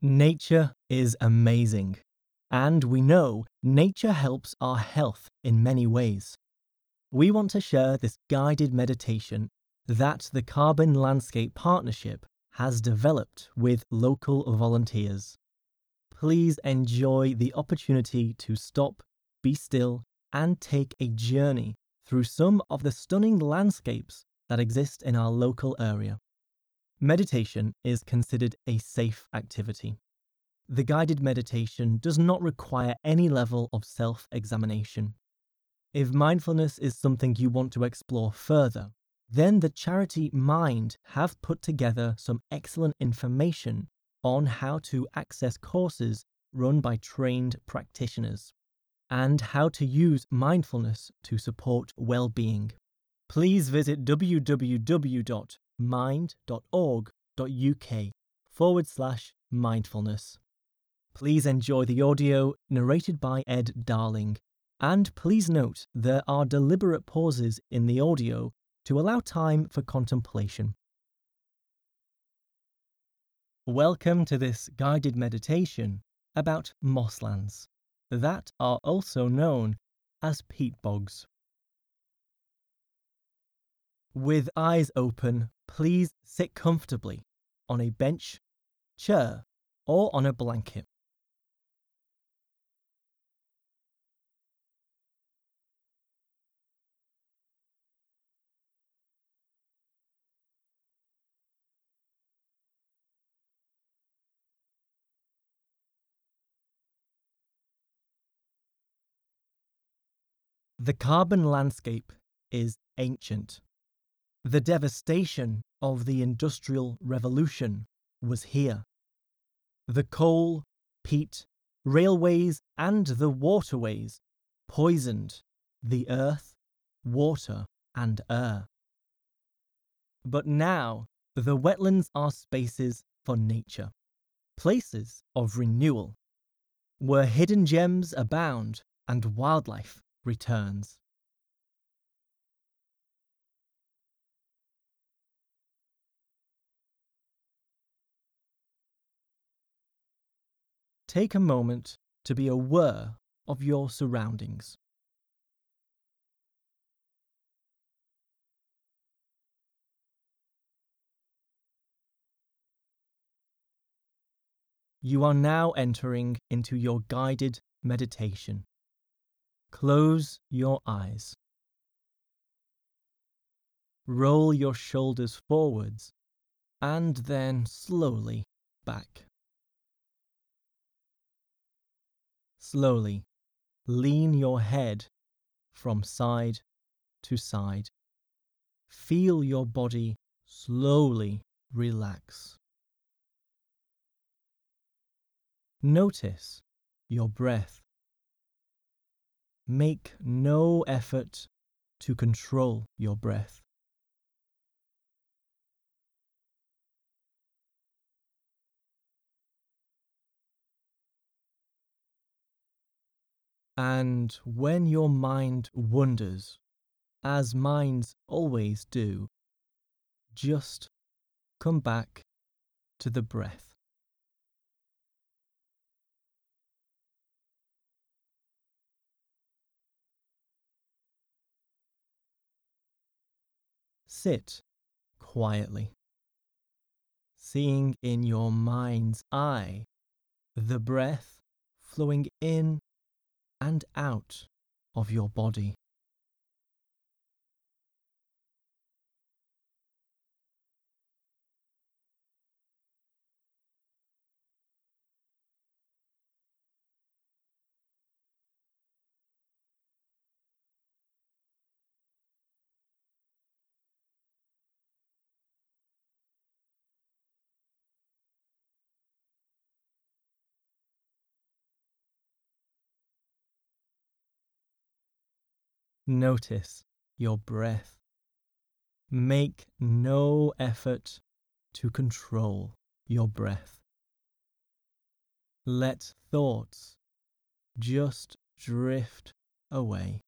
Nature is amazing, and we know nature helps our health in many ways. We want to share this guided meditation that the Carbon Landscape Partnership has developed with local volunteers. Please enjoy the opportunity to stop, be still, and take a journey through some of the stunning landscapes that exist in our local area. Meditation is considered a safe activity. The guided meditation does not require any level of self-examination. If mindfulness is something you want to explore further, then the charity Mind have put together some excellent information on how to access courses run by trained practitioners and how to use mindfulness to support well-being. Please visit www.mind.org.uk/mindfulness. Please enjoy the audio narrated by Ed Darling, and please note there are deliberate pauses in the audio to allow time for contemplation. Welcome to this guided meditation about mosslands that are also known as peat bogs. With eyes open, please sit comfortably on a bench, chair, or on a blanket. The carbon landscape is ancient. The devastation of the Industrial Revolution was here. The coal, peat, railways, and the waterways poisoned the earth, water, and air. But now, the wetlands are spaces for nature, places of renewal, where hidden gems abound and wildlife returns. Take a moment to be aware of your surroundings. You are now entering into your guided meditation. Close your eyes. Roll your shoulders forwards and then slowly back. Slowly lean your head from side to side. Feel your body slowly relax. Notice your breath. Make no effort to control your breath. And when your mind wanders, as minds always do, just come back to the breath. Sit quietly, seeing in your mind's eye the breath flowing in and out of your body. Notice your breath. Make no effort to control your breath. Let thoughts just drift away.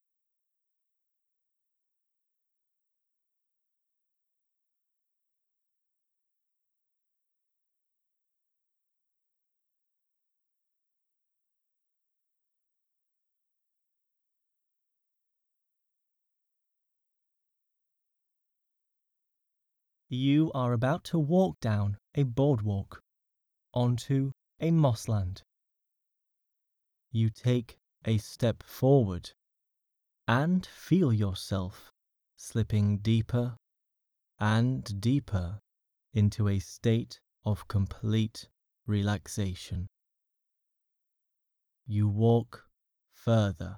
You are about to walk down a boardwalk onto a mossland. You take a step forward and feel yourself slipping deeper and deeper into a state of complete relaxation. You walk further.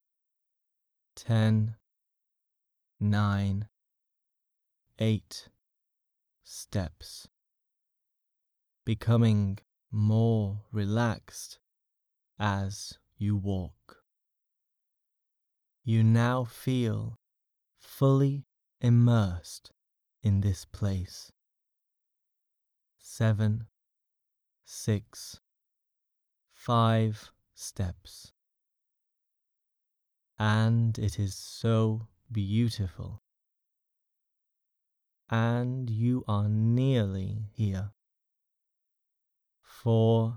10, 9, 8 steps, becoming more relaxed as you walk. You now feel fully immersed in this place. 7, 6, 5 steps. And it is so beautiful. And you are nearly here. 4,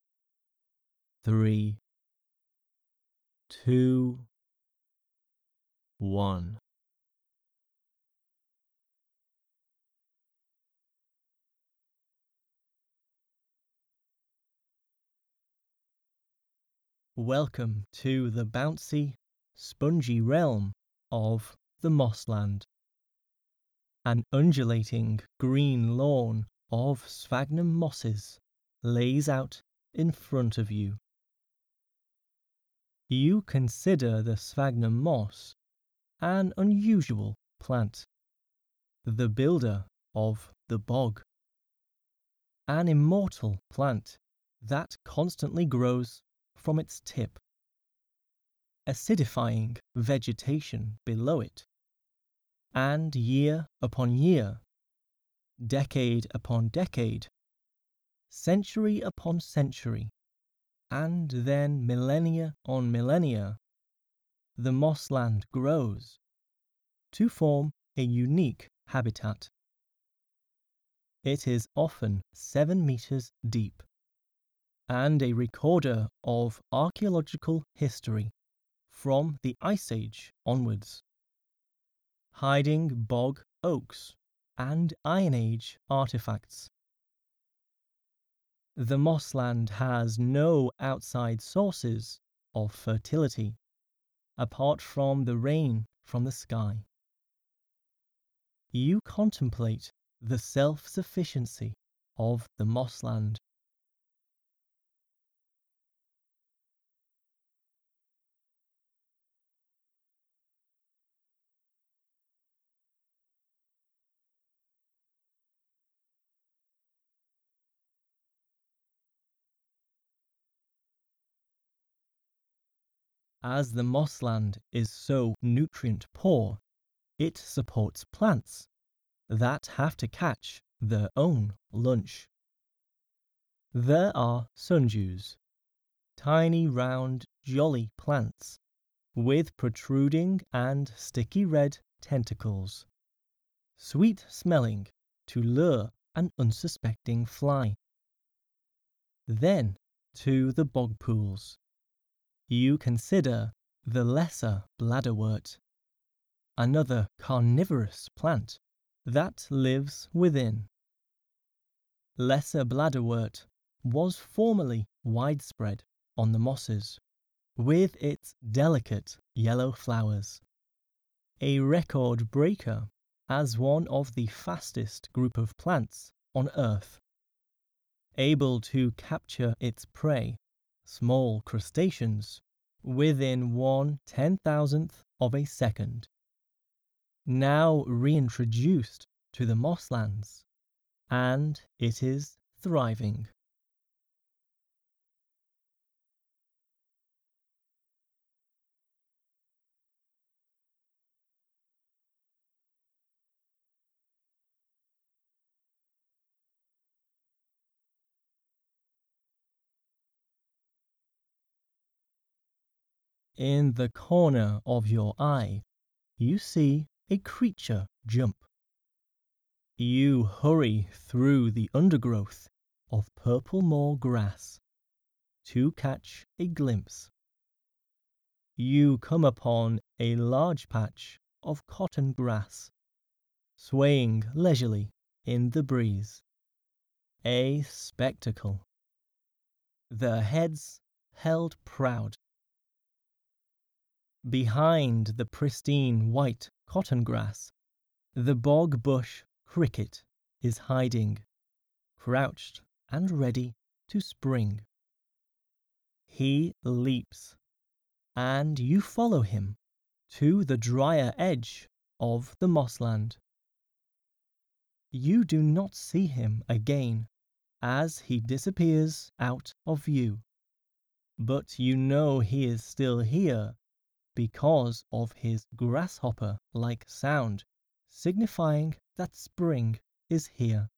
3, 2, 1. Welcome to the bouncy, spongy realm of the Mossland. An undulating green lawn of sphagnum mosses lays out in front of you. You consider the sphagnum moss an unusual plant, the builder of the bog, an immortal plant that constantly grows from its tip, acidifying vegetation below it, and year upon year, decade upon decade, century upon century, and then millennia on millennia, the mossland grows to form a unique habitat. It is often 7 meters deep and a recorder of archaeological history from the Ice Age onwards, hiding bog oaks and Iron Age artifacts. The mossland has no outside sources of fertility apart from the rain from the sky. You contemplate the self-sufficiency of the mossland. As the mossland is so nutrient poor, it supports plants that have to catch their own lunch. There are sundews, tiny round jolly plants with protruding and sticky red tentacles, sweet smelling to lure an unsuspecting fly. Then to the bog pools. You consider the lesser bladderwort, another carnivorous plant that lives within. Lesser bladderwort was formerly widespread on the mosses, with its delicate yellow flowers, a record breaker as one of the fastest group of plants on Earth, able to capture its prey, small crustaceans, within 1/10,000th of a second. Now reintroduced to the mosslands, and it is thriving. In the corner of your eye, you see a creature jump. You hurry through the undergrowth of purple moor grass to catch a glimpse. You come upon a large patch of cotton grass, swaying leisurely in the breeze. A spectacle. Their heads held proud. Behind the pristine white cotton grass, the bog bush cricket is hiding, crouched and ready to spring. He leaps, and you follow him to the drier edge of the mossland. You do not see him again as he disappears out of view, but you know he is still here because of his grasshopper-like sound, signifying that spring is here.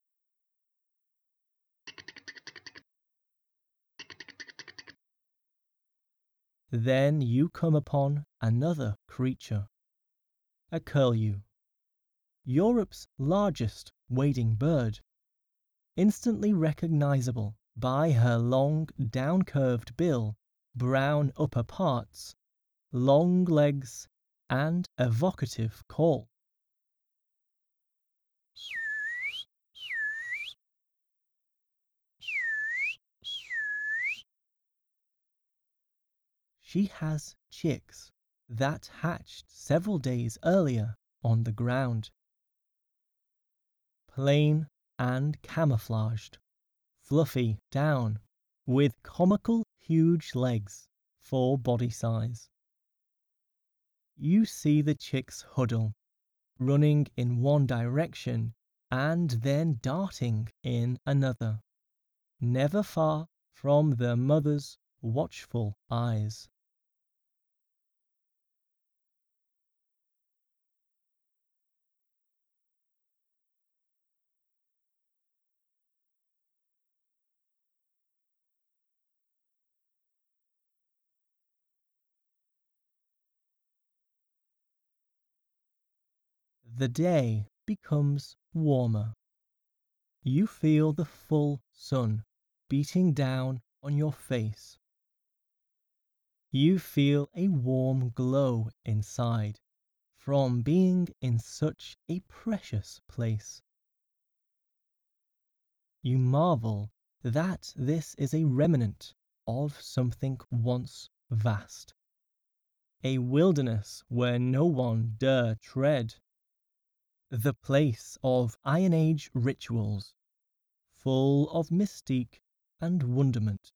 Then you come upon another creature, a curlew, Europe's largest wading bird, instantly recognizable by her long down-curved bill, brown upper parts, long legs, and evocative call. She has chicks that hatched several days earlier on the ground. Plain and camouflaged, fluffy down, with comical huge legs for body size. You see the chicks huddle, running in one direction and then darting in another, never far from their mother's watchful eyes. The day becomes warmer. You feel the full sun beating down on your face. You feel a warm glow inside from being in such a precious place. You marvel that this is a remnant of something once vast, a wilderness where no one dare tread, the place of Iron Age rituals, full of mystique and wonderment.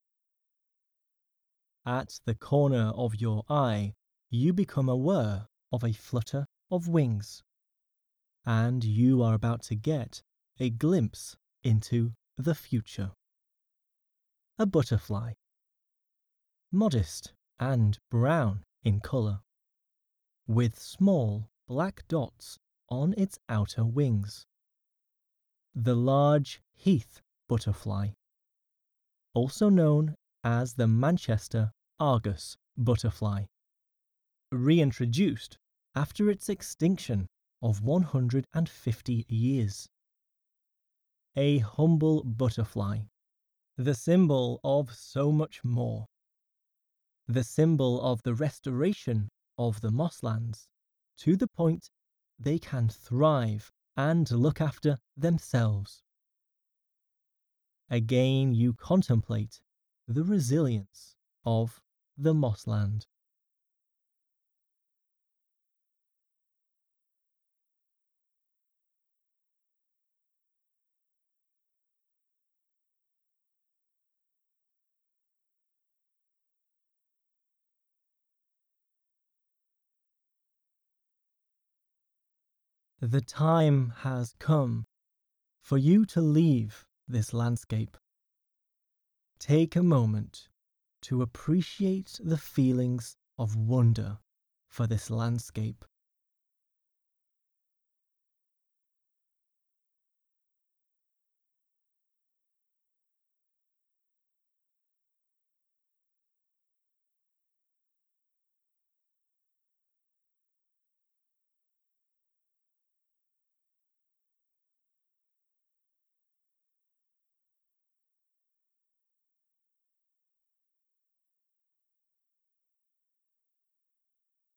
At the corner of your eye, you become aware of a flutter of wings, and you are about to get a glimpse into the future. A butterfly, modest and brown in colour, with small black dots on its outer wings. The large heath butterfly, also known as the Manchester Argus butterfly, reintroduced after its extinction of 150 years. A humble butterfly, the symbol of so much more. The symbol of the restoration of the mosslands to the point they can thrive and look after themselves. Again you contemplate the resilience of the mossland. The time has come for you to leave this landscape. Take a moment to appreciate the feelings of wonder for this landscape.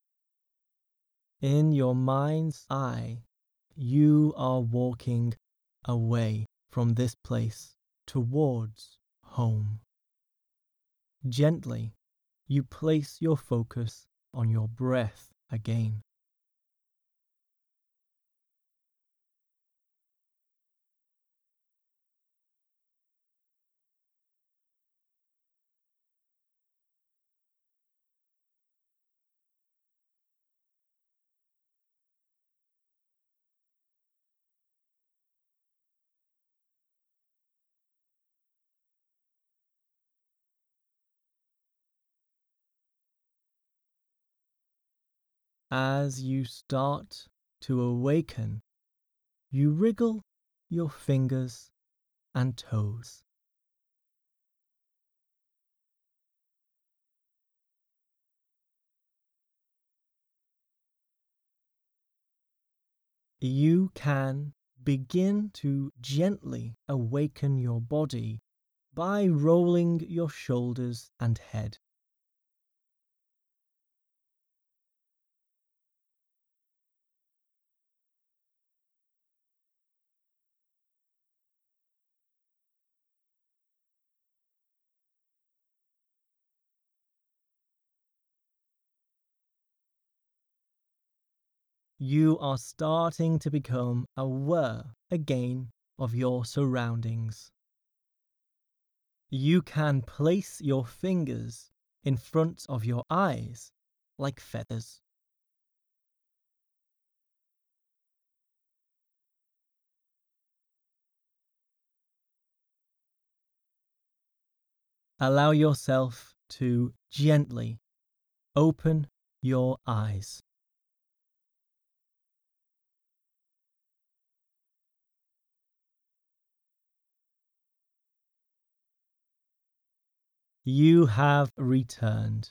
In your mind's eye, you are walking away from this place towards home. Gently, you place your focus on your breath again. As you start to awaken, you wriggle your fingers and toes. You can begin to gently awaken your body by rolling your shoulders and head. You are starting to become aware again of your surroundings. You can place your fingers in front of your eyes like feathers. Allow yourself to gently open your eyes. You have returned.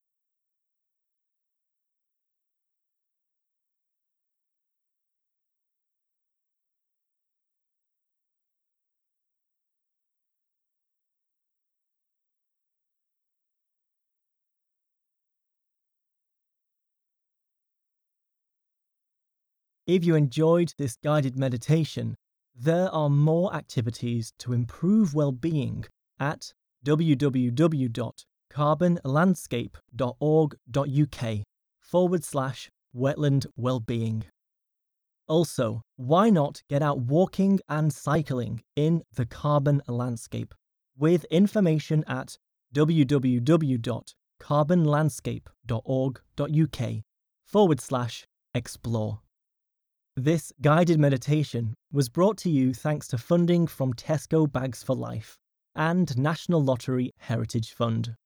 If you enjoyed this guided meditation, there are more activities to improve well-being at www.carbonlandscape.org.uk/wetland wellbeing. Also, why not get out walking and cycling in the carbon landscape with information at www.carbonlandscape.org.uk/explore. This guided meditation was brought to you thanks to funding from Tesco Bags for Life and National Lottery Heritage Fund.